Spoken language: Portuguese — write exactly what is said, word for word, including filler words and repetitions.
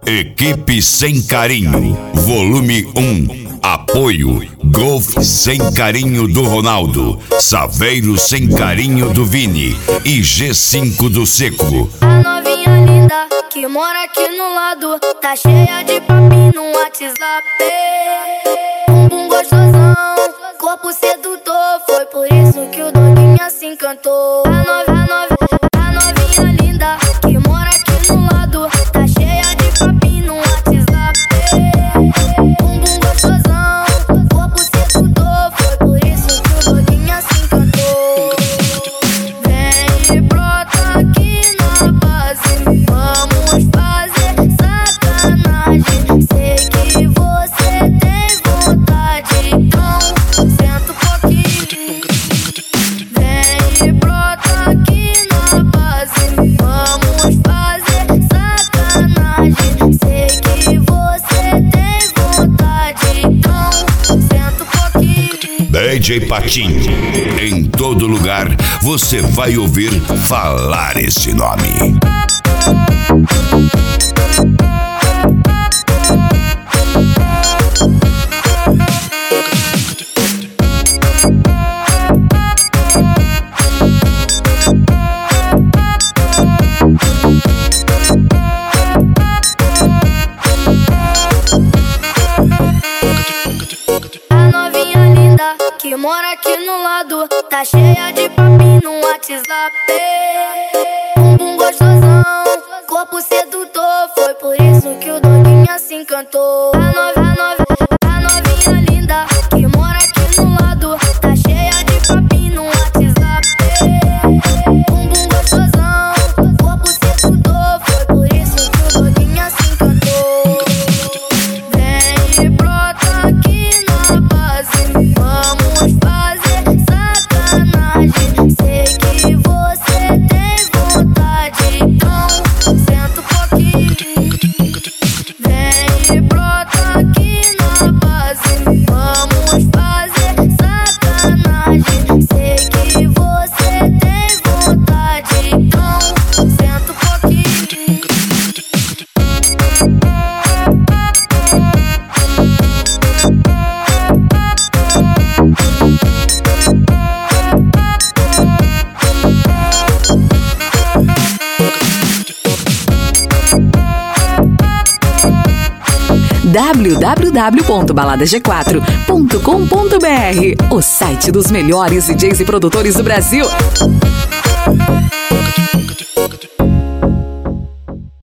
Equipe Sem Carinho, volume um. Apoio Golf Sem Carinho do Ronaldo, Saveiro Sem Carinho do Vini e G cinco do Seco. A novinha linda que mora aqui no lado tá cheia de papinho no WhatsApp. Bumbum gostosão, corpo sedutor, foi por isso que o doguinha se encantou. A novinha, a novinha linda que mora aqui no lado tá cheia de papinho no WhatsApp. Bumbum gostosão, corpo sedutor, foi por isso que o doguinha se encantou. Vem e brota aqui na base, vamos fazer sacanagem. Sei que você tem vontade, então senta um pouquinho. Vem e brota aqui na base, vamos fazer sacanagem. Sei que você tem vontade, então senta um pouquinho. D J Patinho, em todo lugar você vai ouvir falar esse nome. A novinha linda que mora aqui no lado tá cheia de papinho no WhatsApp. Bumbum gostosão, corpo sedutor, foi por isso que o doguinha se encantou. A novinha, a novinha linda que mora aqui no lado tá cheia de papinho no WhatsApp. Bumbum gostosão, corpo sedutor, foi por isso que o doguinha se encantou. Vem e brota aqui na base, vamos fazer sacanagem. Sei que você tem vontade, então senta um pouquinho. Vem e brota aqui na base, vamos fazer sacanagem. Sei que você tem vontade, então senta um pouquinho. w w w ponto balada g quatro ponto com ponto b r, o site dos melhores D Js e produtores do Brasil.